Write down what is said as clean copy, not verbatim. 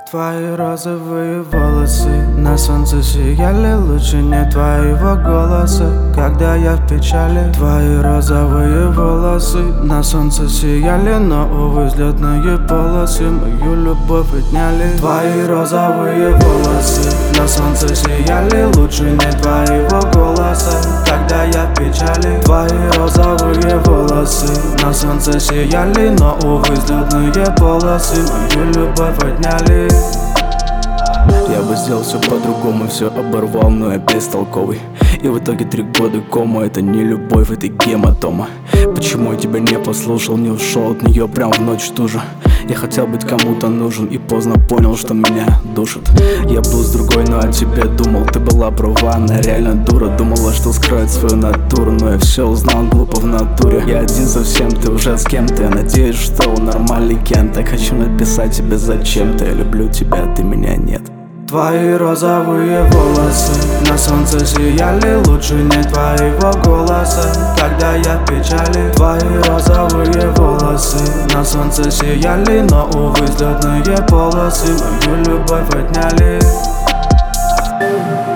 Твои розовые волосы на солнце сияли лучше не твоего голоса, когда я в печали. Твои розовые волосы на солнце сияли, но, увы, взлетные полосы мою любовь отняли. Твои розовые волосы на солнце сияли лучше не твоего голоса, когда я в печали. Твои розовые волосы на солнце сияли, но, увы, взлетные полосы мою любовь отняли. Я бы сделал все по-другому, все оборвал, но я бестолковый. И в итоге 3 года кома, это не любовь, это гематома. Почему я тебя не послушал, не ушел от нее прям в ночь ту же? Я хотел быть кому-то нужен и поздно понял, что меня душит. Я был с другой, но о тебе думал, ты была права, она реально дура. Думала, что скроет свою натуру, но я все узнал глупо в натуре. Я один совсем, ты уже с кем-то, я надеюсь, что нормальный Кен. Так хочу написать тебе зачем-то, я люблю тебя, ты меня нет. Твои розовые волосы на солнце сияли лучше не твоего голоса, когда я в печали. Твои розовые волосы на солнце сияли, но, увы, взлетные полосы мою любовь отняли.